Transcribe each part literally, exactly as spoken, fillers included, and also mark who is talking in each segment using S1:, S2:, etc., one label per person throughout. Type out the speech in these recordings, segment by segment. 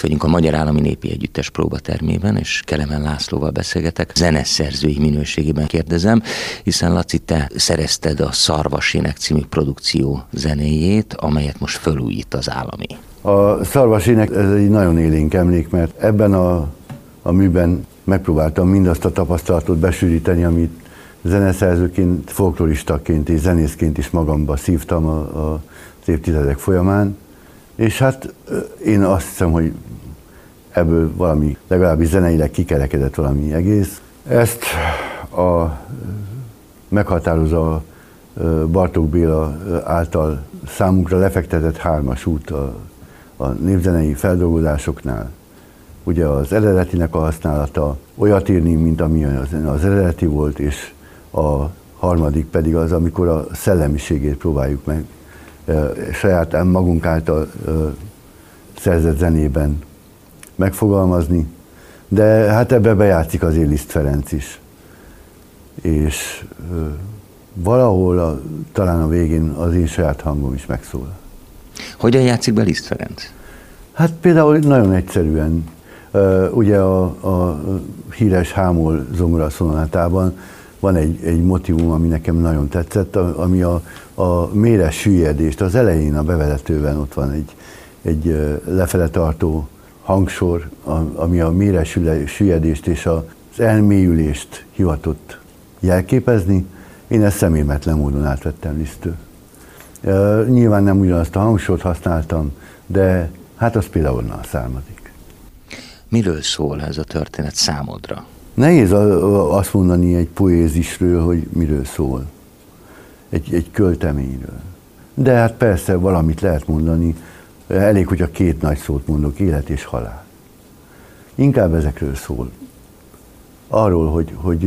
S1: vagyunk a Magyar Állami Népi Együttes próbatermében, és Kelemen Lászlóval beszélgetek. Zeneszerzői minőségében kérdezem, hiszen Laci, te szerezted a Szarvasének című produkció zenéjét, amelyet most fölújít az Állami.
S2: A Szarvasének ez egy nagyon élénk emlék, mert ebben a, a műben megpróbáltam mindazt a tapasztalatot besűríteni, amit zeneszerzőként, folkloristaként és zenészként is magamba szívtam a, a, az évtizedek folyamán. És hát én azt hiszem, hogy ebből valami, legalábbis zeneileg kikerekedett valami egész. Ezt a meghatározó Bartók Béla által számunkra lefektetett hármas út a, a népzenei feldolgozásoknál. Ugye az eredetinek a használata, olyat írni, mint ami az, az eredeti volt, és a harmadik pedig az, amikor a szellemiségét próbáljuk meg saját magunk által szerzett zenében megfogalmazni, de hát ebbe bejátszik azért Liszt Ferenc is. És valahol a, talán a végén az én saját hangom is megszólal.
S1: Hogyan játszik be Liszt Ferenc?
S2: Hát például nagyon egyszerűen, ugye a, a híres Hámol zongora szonátában van egy, egy motivum, ami nekem nagyon tetszett, ami a, a méres süllyedést, az elején a bevezetőben ott van egy, egy lefele tartó hangsor, ami a méres süllyedést és az elmélyülést hivatott jelképezni. Én ezt szemérmetlen módon átvettem Liszttől. Nyilván nem ugyanazt a hangsort használtam, de hát az például onnan származik.
S1: Miről szól ez a történet számodra?
S2: Nehéz azt mondani egy poézisről, hogy miről szól. Egy, egy költeményről. De hát persze valamit lehet mondani, elég, hogy a két nagy szót mondok, élet és halál. Inkább ezekről szól. Arról, hogy, hogy,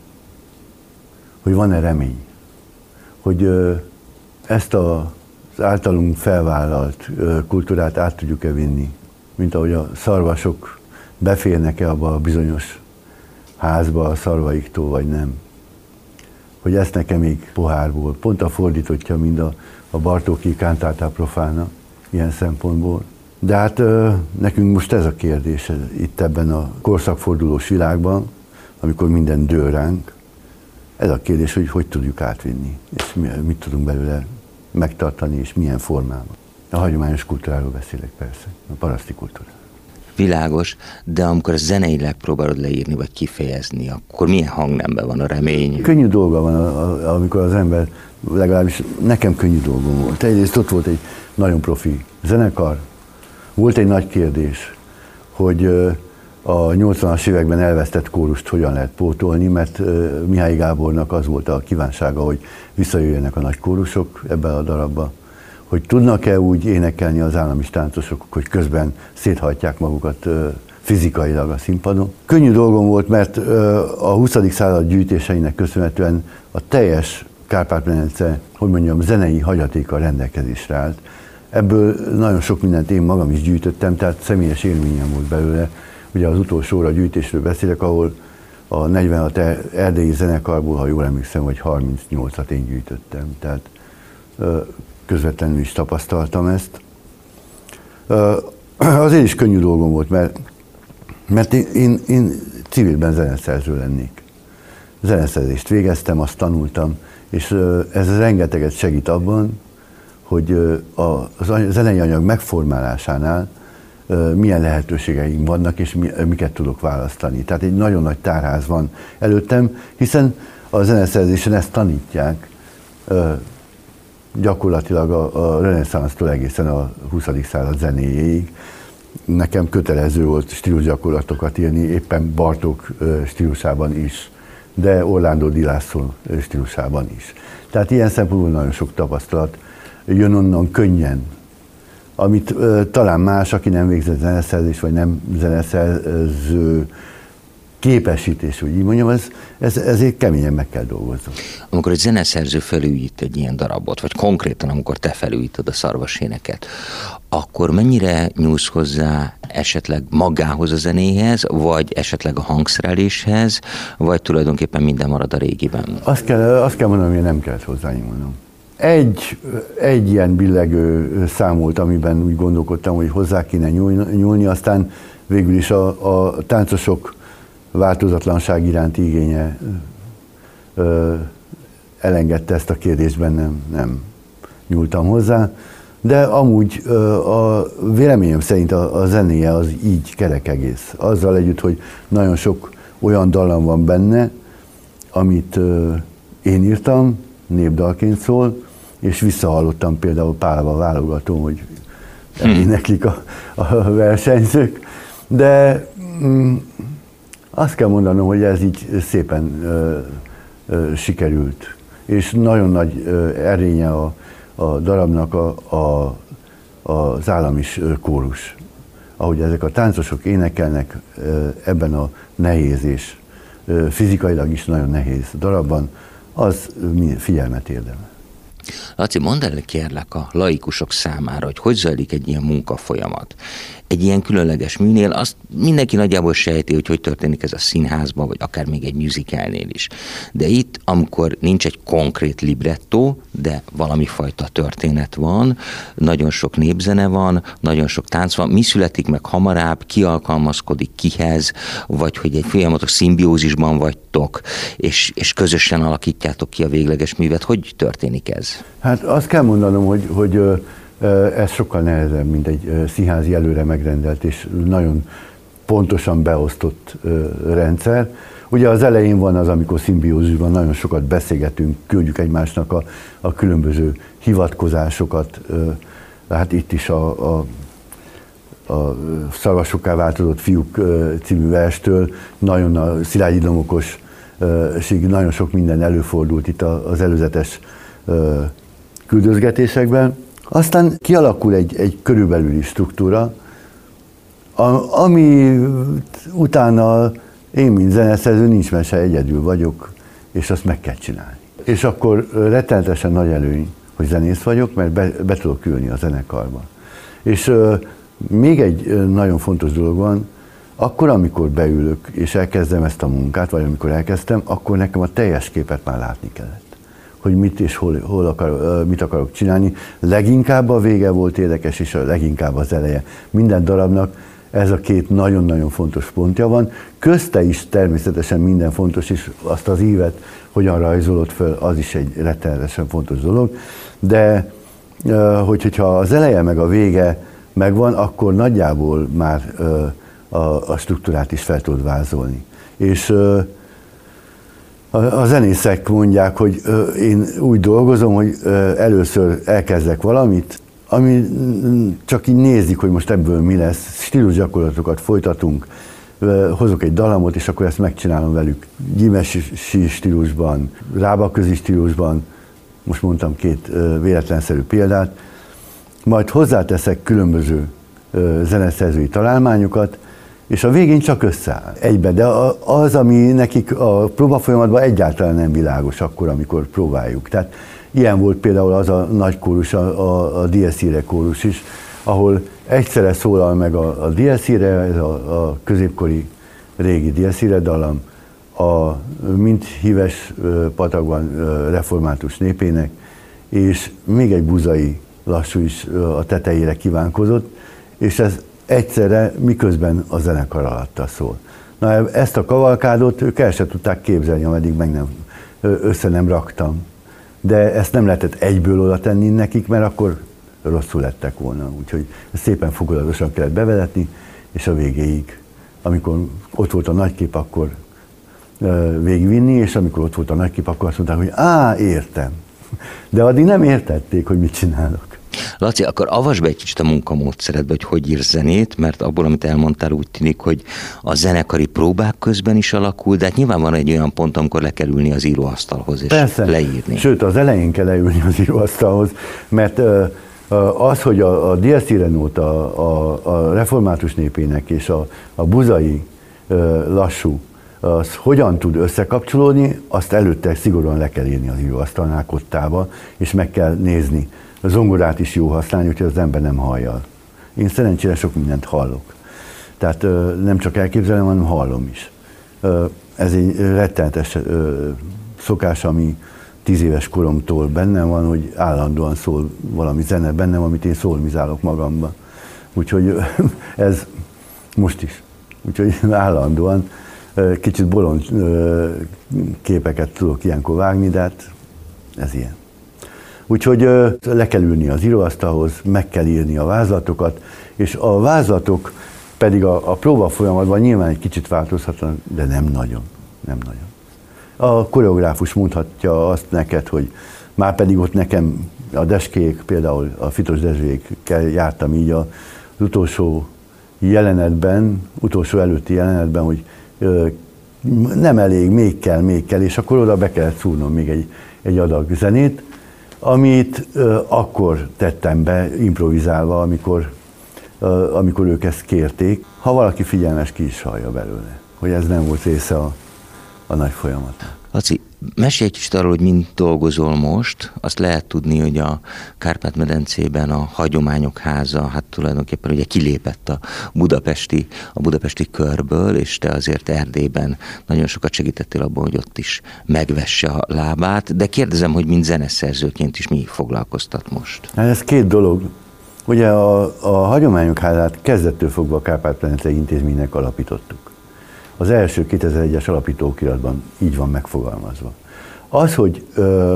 S2: hogy van-e remény. Hogy ezt az általunk felvállalt kultúrát át tudjuk-e vinni. Mint ahogy a szarvasok beférnek-e abba a bizonyos házba a szarvaiktól, vagy nem. Hogy esznek-e még pohárból. Pont a fordítottja, mind a, a Bartóki Cantata Profana ilyen szempontból. De hát ö, nekünk most ez a kérdés itt ebben a korszakfordulós világban, amikor minden dől ránk. Ez a kérdés, hogy hogy tudjuk átvinni, és mit tudunk belőle megtartani, és milyen formában. A hagyományos kultúráról beszélek persze, a paraszti kultúráról.
S1: Világos, de amikor zeneileg próbálod leírni, vagy kifejezni, akkor milyen hangnemben van a remény?
S2: Könnyű dolga van, amikor az ember, legalábbis nekem könnyű dolgom volt. Egyrészt ott volt egy nagyon profi zenekar, volt egy nagy kérdés, hogy a nyolcvanas években elvesztett kórust hogyan lehet pótolni, mert Mihály Gábornak az volt a kívánsága, hogy visszajöjjenek a nagy kórusok ebbe a darabba, hogy tudnak-e úgy énekelni az állami táncosok, hogy közben széthajtják magukat fizikailag a színpadon. Könnyű dolgom volt, mert a huszadik század gyűjtéseinek köszönhetően a teljes Kárpát-medence, hogy mondjam, zenei hagyatéka rendelkezésre állt. Ebből nagyon sok mindent én magam is gyűjtöttem, tehát személyes élményem volt belőle. Ugye az utolsó óra gyűjtésről beszélek, ahol a negyvenhat erdélyi zenekarból, ha jól emlékszem, vagy harmincnyolcat én gyűjtöttem. Tehát közvetlenül is tapasztaltam ezt. Azért is könnyű dolgom volt, mert, mert én, én, én civilben zeneszerző lennék. Zeneszerzést végeztem, azt tanultam, és ez rengeteget segít abban, hogy a zenei anyag megformálásánál milyen lehetőségeim vannak, és miket tudok választani. Tehát egy nagyon nagy tárház van előttem, hiszen a zeneszerzésen ezt tanítják, gyakorlatilag a, a reneszánsztól egészen a huszadik század zenéjéig. Nekem kötelező volt stílusgyakorlatokat írni, éppen Bartók stílusában is, de Orlando Di Lasso stílusában is. Tehát ilyen szempontból nagyon sok tapasztalat jön onnan könnyen, amit uh, talán más, aki nem végzett zeneszerzés, vagy nem zeneszerző képesítés, hogy így mondjam, ez, ez, ezért keményen meg kell dolgozni.
S1: Amikor egy zeneszerző felújít egy ilyen darabot, vagy konkrétan amikor te felújítod a Szarvaséneket, akkor mennyire nyúlsz hozzá esetleg magához a zenéhez, vagy esetleg a hangszereléshez, vagy tulajdonképpen minden marad a régiben?
S2: Azt kell, azt kell mondanom, hogy nem kellett hozzányúlnom. egy, egy ilyen billegő szám volt, amiben úgy gondolkodtam, hogy hozzá kéne nyúlni, aztán végül is a, a táncosok változatlanság iránti igénye ö, elengedte ezt a kérdésben, nem, nem nyúltam hozzá, de amúgy ö, a véleményem szerint a, a zenéje az így kerek egész. Azzal együtt, hogy nagyon sok olyan dallam van benne, amit ö, én írtam, népdalként szól, és visszahallottam például Pálva válogatón, hogy eléneklik a, a versenyzők, de mm, azt kell mondanom, hogy ez így szépen ö, ö, sikerült, és nagyon nagy ö, erénye a, a darabnak a, a, az államis kórus. Ahogy ezek a táncosok énekelnek ö, ebben a nehéz és ö, fizikailag is nagyon nehéz darabban, az figyelmet érdemel.
S1: Laci, mondd el kérlek a laikusok számára, hogy hogy zajlik egy ilyen munkafolyamat. Egy ilyen különleges műnél azt mindenki nagyjából sejti, hogy hogy történik ez a színházban, vagy akár még egy musicalnél is. De itt, amikor nincs egy konkrét librettó, de valami fajta történet van, nagyon sok népzene van, nagyon sok tánc van, mi születik meg hamarabb, ki alkalmazkodik kihez, vagy hogy egy folyamatos szimbiózisban vagytok, és, és közösen alakítjátok ki a végleges művet. Hogy történik ez?
S2: Hát azt kell mondanom, hogy, hogy ez sokkal nehezebb, mint egy színházi előre megrendelt és nagyon pontosan beosztott rendszer. Ugye az elején van az, amikor szimbiózisban nagyon sokat beszélgetünk, küldjük egymásnak a, a különböző hivatkozásokat. Hát itt is a, a, a Szarvasokká változott fiúk című verstől nagyon a Szilágyi Domokos nagyon sok minden előfordult itt az előzetes küldözgetésekben. Aztán kialakul egy, egy körülbelüli struktúra, ami utána én, mint zeneszerző, nincs mese, egyedül vagyok, és azt meg kell csinálni. És akkor rettenetesen nagy előny, hogy zenész vagyok, mert be, be tudok ülni a zenekarba. És uh, még egy nagyon fontos dolog van, akkor, amikor beülök, és elkezdem ezt a munkát, vagy amikor elkezdtem, akkor nekem a teljes képet már látni kellett. Hogy mit és hol, hol akar, mit akarok csinálni. Leginkább a vége volt érdekes, és a leginkább az eleje. Minden darabnak ez a két nagyon-nagyon fontos pontja van. Közte is természetesen minden fontos, és azt az ívet hogyan rajzolod föl, az is egy rettenetesen fontos dolog. De hogy, hogyha az eleje meg a vége megvan, akkor nagyjából már a, a struktúrát is fel tudod vázolni. És a zenészek mondják, hogy én úgy dolgozom, hogy először elkezdek valamit, ami csak így nézik, hogy most ebből mi lesz, stílusgyakorlatokat folytatunk, hozok egy dalamot, és akkor ezt megcsinálom velük gyimesi stílusban, rábaközi stílusban, most mondtam két véletlenszerű példát, majd hozzáteszek különböző zeneszerzői találmányokat, és a végén csak összeáll egybe, de az, ami nekik a próbafolyamatban egyáltalán nem világos akkor, amikor próbáljuk. Tehát ilyen volt például az a nagy kórus, a, a, a Dies Irae kórus is, ahol egyszerre szólal meg a, a Dies Irae, ez a, a középkori régi Dies Irae dallam, a mint híves patakban református népének, és még egy buzai lassú is a tetejére kívánkozott, és ez egyszerre, miközben a zenekar alatta szól. Na, ezt a kavalkádot ők el se tudták képzelni, ameddig meg nem, össze nem raktam. De ezt nem lehetett egyből oda tenni nekik, mert akkor rosszul lettek volna. Úgyhogy szépen fokozatosan kellett bevezetni, és a végéig, amikor ott volt a nagykép, akkor végigvinni, és amikor ott volt a nagykép, akkor azt mondták, hogy á, értem. De addig nem értették, hogy mit csinálok.
S1: Laci, akkor avasd be egy kicsit a munkamódszeredbe, hogy hogy írsz zenét, mert abból, amit elmondtál, úgy tűnik, hogy a zenekari próbák közben is alakul, de hát nyilván van egy olyan pont, amikor le kell ülni az íróasztalhoz és
S2: Persze.
S1: leírni.
S2: Sőt, az elején kell leülni az íróasztalhoz, mert az, hogy a, a Dies Irae nóta a, a református népének és a, a buzai lassú, az hogyan tud összekapcsolódni, azt előtte szigorúan le kell írni az íróasztalnál kottába, és meg kell nézni. A zongorát is jó használni, úgyhogy az ember nem hallja. Én szerencsére sok mindent hallok. Tehát nem csak elképzelem, hanem hallom is. Ez egy rettenetes szokás, ami tíz éves koromtól bennem van, hogy állandóan szól valami zene bennem, amit én szólmizálok magamba. Úgyhogy ez most is. Úgyhogy állandóan kicsit bolond képeket tudok ilyenkor vágni, de hát ez ilyen. Úgyhogy le kell ülni az íróasztalhoz, meg kell írni a vázlatokat, és a vázlatok pedig a, a próba folyamatban nyilván egy kicsit változhatnak, de nem nagyon. Nem nagyon. A koreográfus mondhatja azt neked, hogy már pedig ott nekem a Deskék, például a Fitos Dezsőékkel jártam így az utolsó jelenetben, utolsó előtti jelenetben, hogy ö, nem elég, még kell, még kell, és akkor oda be kellett szúrnom még egy, egy adag zenét, amit ö, akkor tettem be improvizálva, amikor, ö, amikor ők ezt kérték. Ha valaki figyelmes, ki is hallja belőle, hogy ez nem volt része a, a nagy folyamat.
S1: Laci, mesélj egy kicsit arról, hogy mind dolgozol most. Azt lehet tudni, hogy a Kárpát-medencében a Hagyományok Háza, hát tulajdonképpen ugye kilépett a budapesti, a budapesti körből, és te azért Erdélyben nagyon sokat segítettél abban, hogy ott is megvesse a lábát. De kérdezem, hogy mind zeneszerzőként is mi foglalkoztat most?
S2: Hát ez két dolog. Ugye a, a Hagyományok Házát kezdettől fogva a Kárpát-medencei Intézménynek alapítottuk. Az első kétezer-egyes alapítókiratban így van megfogalmazva. Az, hogy ö,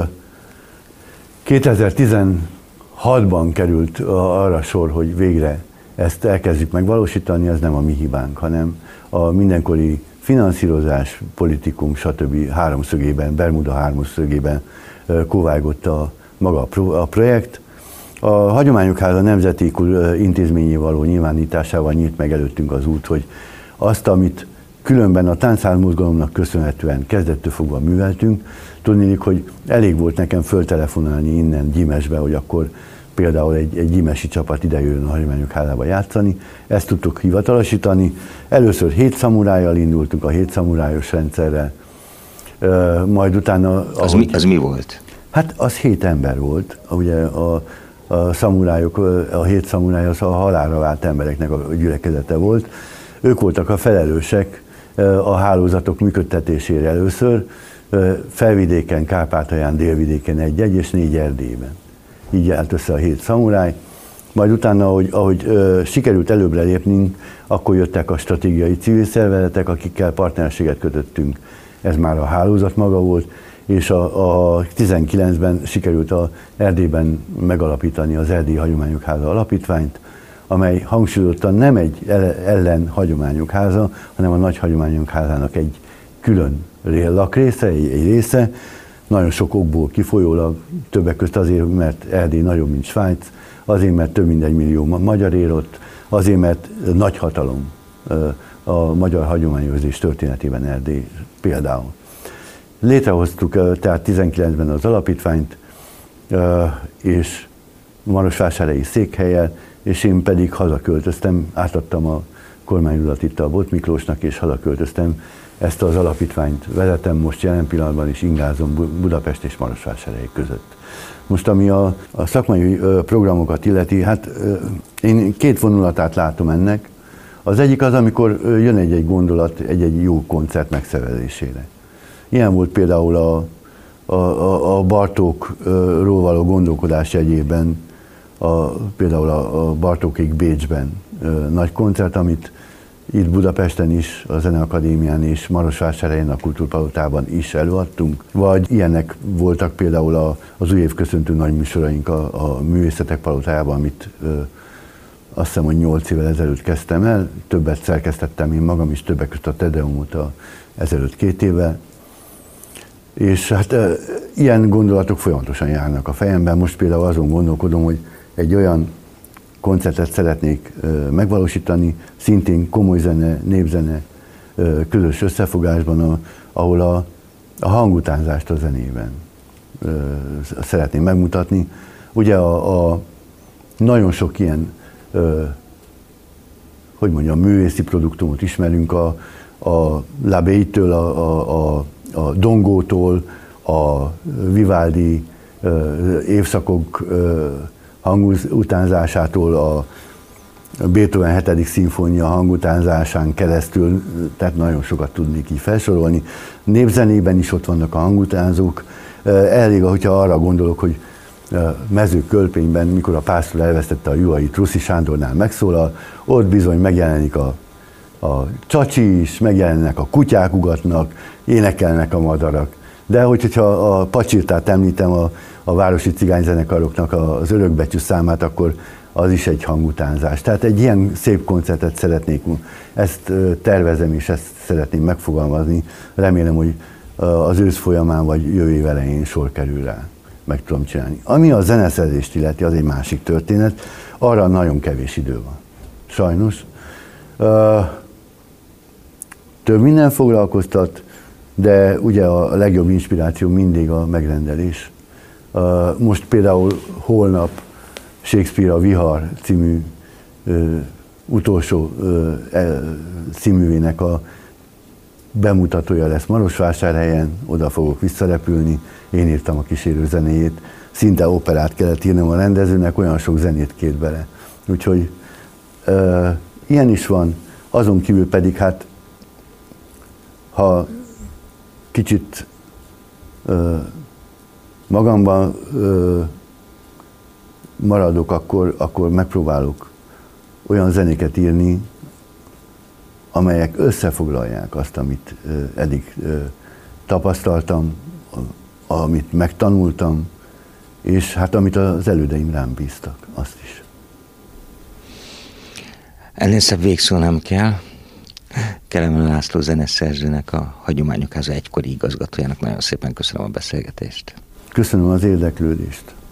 S2: kétezer-tizenhatban került arra sor, hogy végre ezt elkezdjük megvalósítani, ez nem a mi hibánk, hanem a mindenkori finanszírozás, politikum, stb. Háromszögében, Bermuda háromszögében kóvágott a maga a, pro, a projekt. A Hagyományok Háza nemzeti intézményé való nyilvánításával nyílt meg előttünk az út, hogy azt, amit különben a táncszálmozgalomnak köszönhetően kezdettől fogva műveltünk. Tudniillik, hogy elég volt nekem föltelefonálni innen Gyimesbe, hogy akkor például egy, egy gyimesi csapat idejön a Hagyományok Házába játszani. Ezt tudtuk hivatalosítani. Először hét szamurájjal indultunk, a hét szamurájos rendszerrel. Majd utána...
S1: Az, ahogy, mi, az mi volt?
S2: Hát az hét ember volt. Ugye a, a szamurájok, a hét szamuráj az a halálra vált embereknek a gyülekezete volt. Ők voltak a felelősek a hálózatok működtetésére először, Felvidéken, Kárpátalján, Délvidéken egy-egy és négy Erdélyben. Így állt össze a hét szamuráj. Majd utána, ahogy, ahogy sikerült előbbre lépnünk, akkor jöttek a stratégiai civil szervezetek, akikkel partnerséget kötöttünk. Ez már a hálózat maga volt, és a, a tizenkilencben sikerült a Erdélyben megalapítani az Erdélyi Hagyományok Háza alapítványt, amely hangsúlyozottan nem egy ellen Hagyományok Háza, hanem a Nagy Hagyományok Házának egy külön lakrésze, egy, egy része, nagyon sok okból kifolyólag, többek között azért, mert Erdély nagyobb, mint Svájc, azért, mert több mint egy millió magyar él ott, azért, mert nagy hatalom a magyar hagyományőrzés történetében Erdély például. Létrehoztuk tehát tizenkilencben az alapítványt, és Marosvásárhelyi székhellyel, és én pedig hazaköltöztem, átadtam a kormányrudat itt a Bot Miklósnak, és hazaköltöztem. Ezt az alapítványt vezetem most jelen pillanatban is, ingázom Budapest és Marosvásárhely között. Most ami a, a szakmai programokat illeti, hát én két vonulatát látom ennek. Az egyik az, amikor jön egy-egy gondolat egy-egy jó koncert megszervezésére. Ilyen volt például a, a, a Bartókról való gondolkodás jegyében, a, például a, a Bartókék Bécsben ö, nagy koncert, amit itt Budapesten is, a Zeneakadémián és Marosvásárhelyen, a Kultúrpalotában is előadtunk. Vagy ilyenek voltak például a, az új évköszöntő nagy műsoraink a, a Művészetek Palotájában, amit ö, azt hiszem, hogy nyolc évvel ezelőtt kezdtem el, többet szerkesztettem én magam is, többek között a Tedeumot a, ezelőtt két évvel. És hát ö, ilyen gondolatok folyamatosan járnak a fejemben. Most például azon gondolkodom, hogy egy olyan koncertet szeretnék ö, megvalósítani, szintén komoly zene, népzene, ö, közös összefogásban, a, ahol a, a hangutánzást a zenében ö, szeretném megmutatni. Ugye a, a nagyon sok ilyen, ö, hogy mondjam, művészi produktumot ismerünk, a, a Labéitől, a, a, a, a Dongótól, a Vivaldi ö, évszakok ö, hangutánzásától, a Beethoven hetedik szimfónia hangutánzásán keresztül, tehát nagyon sokat tudnék így felsorolni. Népzenében is ott vannak a hangutánzók, Elég, hogyha arra gondolok, hogy Mezők Kölpényben, mikor a pásztor elvesztette a juhait, Ruszi Sándornál megszólal, ott bizony megjelenik a, a csacsi is, megjelennek a kutyák, ugatnak, énekelnek a madarak. De hogyha a Pacsirtát említem, a, a városi cigányzenekaroknak az örökbecsű számát, akkor az is egy hangutánzás. Tehát egy ilyen szép koncertet szeretnék, ezt tervezem és ezt szeretném megfogalmazni. Remélem, hogy az ősz folyamán vagy jövő év elején sor kerül rá. Meg tudom csinálni. Ami a zeneszerzést illeti, az egy másik történet. Arra nagyon kevés idő van. Sajnos. Több minden foglalkoztat, de ugye a legjobb inspiráció mindig a megrendelés. Most például holnap Shakespeare a Vihar című ö, utolsó ö, e, cíművének a bemutatója lesz Marosvásárhelyen, oda fogok visszarepülni, én írtam a kísérő zenéjét, szinte operát kellett írnom a rendezőnek, olyan sok zenét kért bele. Úgyhogy ö, ilyen is van, azon kívül pedig hát, ha kicsit ö, magamban ö, maradok, akkor, akkor megpróbálok olyan zenéket írni, amelyek összefoglalják azt, amit eddig tapasztaltam, amit megtanultam, és hát amit az elődeim rám bíztak, azt is.
S1: Ennél szebb végszó nem kell. Kelemen László zeneszerzőnek, a Hagyományok Háza egykori igazgatójának nagyon szépen köszönöm a beszélgetést.
S2: Köszönöm az érdeklődést.